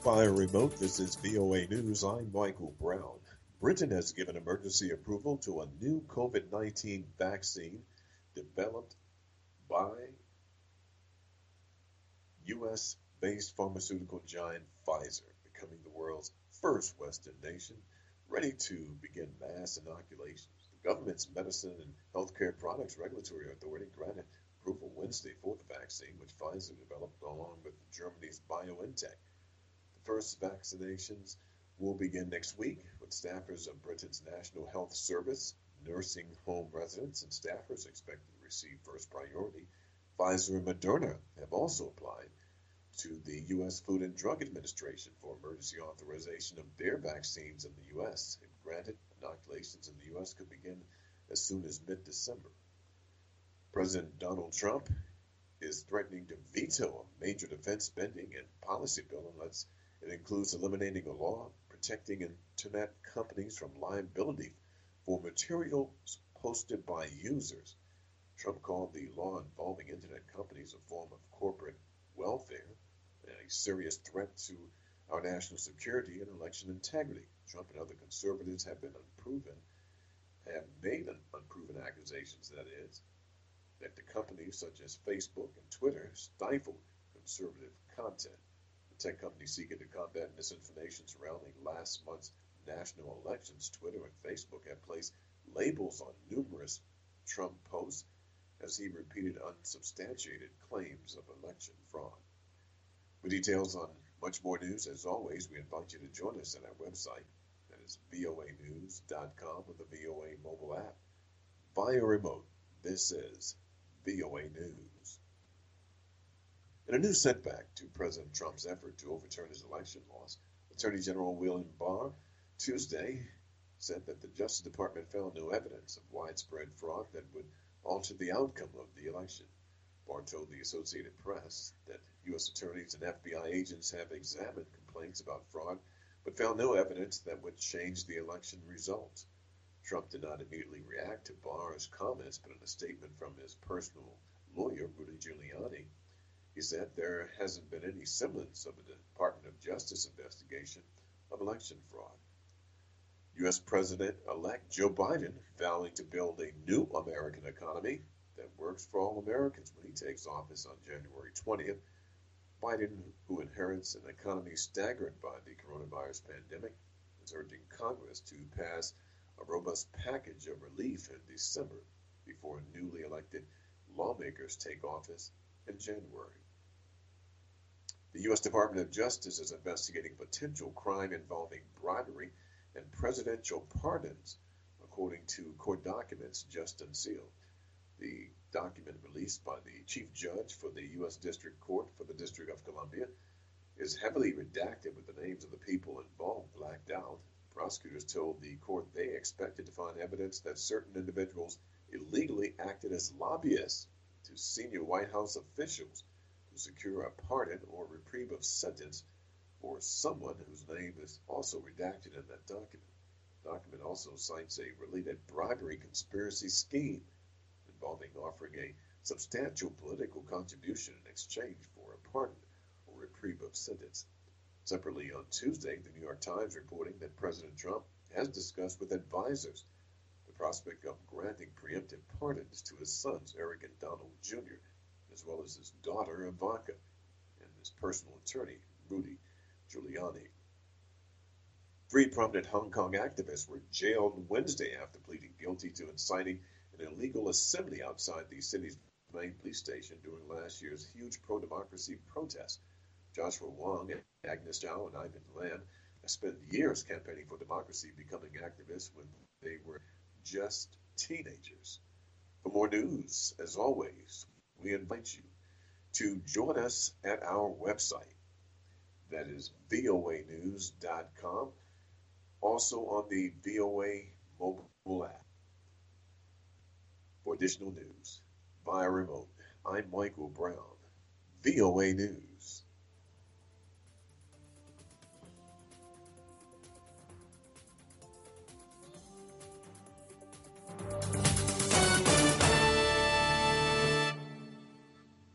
Via remote, this is VOA News. I'm Michael Brown. Britain has given emergency approval to a new COVID 19 vaccine developed by U.S. based pharmaceutical giant Pfizer, becoming the world's first Western nation ready to begin mass inoculations. The government's Medicine and Healthcare Products Regulatory Authority granted approval Wednesday for the vaccine, which Pfizer developed along with Germany's BioNTech. The first vaccinations will begin next week with staffers of Britain's National Health Service, nursing home residents, and staffers expected to receive first priority. Pfizer and Moderna have also applied to the U.S. Food and Drug Administration for emergency authorization of their vaccines in the U.S. If granted, inoculations in the U.S. could begin as soon as mid-December. President Donald Trump is threatening to veto a major defense spending and policy bill unless it includes eliminating a law protecting internet companies from liability for materials posted by users. Trump called the law involving internet companies a form of corporate welfare and a serious threat to our national security and election integrity. Trump and other conservatives have made unproven accusations, that is, that the companies such as Facebook and Twitter stifled conservative content. The tech companies seeking to combat misinformation surrounding last month's national elections, Twitter and Facebook have placed labels on numerous Trump posts as he repeated unsubstantiated claims of election fraud. For details on much more news, as always, we invite you to join us at our website, that is voanews.com, or the VOA mobile app. Via remote, this is VOA News. In a new setback to President Trump's effort to overturn his election loss, Attorney General William Barr Tuesday said that the Justice Department found no evidence of widespread fraud that would alter the outcome of the election. Barr told the Associated Press that U.S. attorneys and FBI agents have examined complaints about fraud, but found no evidence that would change the election results. Trump did not immediately react to Barr's comments, but in a statement from his personal lawyer, Rudy Giuliani, he said there hasn't been any semblance of a Department of Justice investigation of election fraud. U.S. President-elect Joe Biden vowing to build a new American economy that works for all Americans when he takes office on January 20th. Biden, who inherits an economy staggered by the coronavirus pandemic, is urging Congress to pass a robust package of relief in December before newly elected lawmakers take office in January. The U.S. Department of Justice is investigating potential crime involving bribery and presidential pardons, according to court documents just unsealed. The document released by the chief judge for the U.S. District Court for the District of Columbia is heavily redacted with the names of the people involved blacked out. Prosecutors told the court they expected to find evidence that certain individuals illegally acted as lobbyists to senior White House officials to secure a pardon or reprieve of sentence for someone whose name is also redacted in that document. The document also cites a related bribery conspiracy scheme involving offering a substantial political contribution in exchange for a pardon or reprieve of sentence. Separately, on Tuesday, the New York Times reporting that President Trump has discussed with advisors the prospect of granting preemptive pardons to his sons, Eric and Donald Jr., as well as his daughter, Ivanka, and his personal attorney, Rudy Giuliani. 3 prominent Hong Kong activists were jailed Wednesday after pleading guilty to inciting an illegal assembly outside the city's main police station during last year's huge pro-democracy protest. Joshua Wong, Agnes Chow, and Ivan Lam have spent years campaigning for democracy, becoming activists when they were just teenagers. For more news, as always, we invite you to join us at our website. That is voanews.com. Also on the VOA mobile app. For additional news via remote, I'm Michael Brown, VOA News.